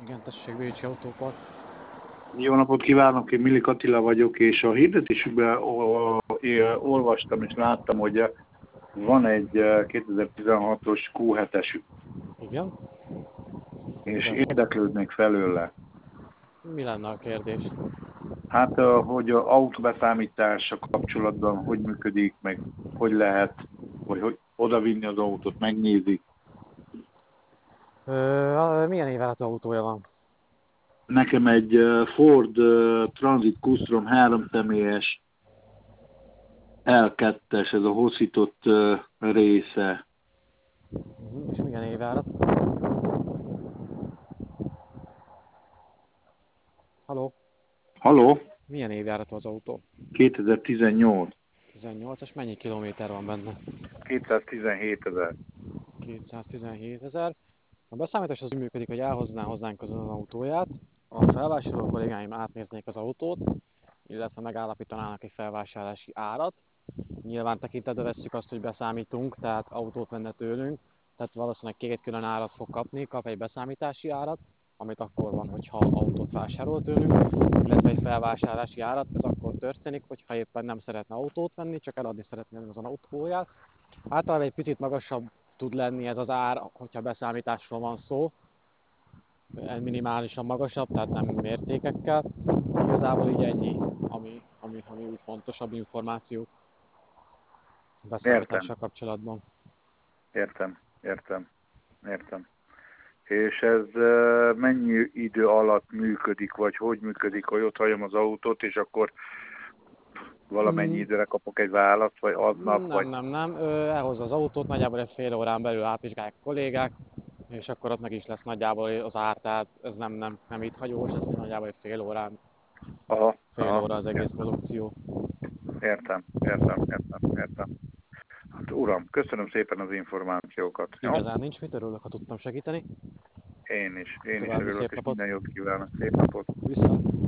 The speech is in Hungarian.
Igen, tessék, Bécsi Autópart. Jó napot kívánok, én Milik Attila vagyok, és a hirdetésükben olvastam és láttam, hogy van egy 2016-os Q7-esük, Igen? és Igen. érdeklődnék felőle. Mi lenne a kérdés? Hát, hogy az autóbeszámítása kapcsolatban hogy működik, meg hogy lehet, vagy hogy odavinni az autót, megnézik. Milyen éveletű autója van? Nekem egy Ford Transit Custom 3 személyes L2-es, ez a hosszított része. És milyen évelet? Haló? Haló? Milyen évjáratú az autó? 2018. 18-as, mennyi kilométer van benne? 217 000. 217 000. A beszámítás az úgy működik, hogy elhozná hozzánk az autóját, a felvásárló kollégáim átnéznék az autót, illetve megállapítanának egy felvásárlási árat. Nyilván tekintetbe vesszük azt, hogy beszámítunk, tehát autót venne tőlünk, tehát valószínűleg két külön árat fog kapni, kap egy beszámítási árat, amit akkor van, hogyha autót vásárol tőlünk, illetve egy felvásárlási árat, ez akkor történik, hogyha éppen nem szeretne autót venni, csak eladni szeretné az autóját. Általában egy picit magasabb tud lenni ez az ár, hogyha beszámításról van szó, minimálisan magasabb, tehát nem mértékekkel. Igazából így ennyi, ami úgy fontosabb információ Értem, beszámítással kapcsolatban. értem. És ez mennyi idő alatt működik, vagy hogy működik, hogy ott hagyom az autót, és akkor valamennyi időre kapok egy választ, vagy aznap, vagy... Nem. Elhozza az autót, nagyjából egy fél órán belül átvizsgálják a kollégák, és akkor ott meg is lesz nagyjából az ár, tehát ez nem itt hagyós, ez nagyjából egy fél órán, fél óra az egész produkció. Értem. Hát uram, köszönöm szépen az információkat. Igazán nincs mit, örülök, ha tudtam segíteni. Én is További örülök, szép és napot. minden jót kívánok. Szép napot. Viszont.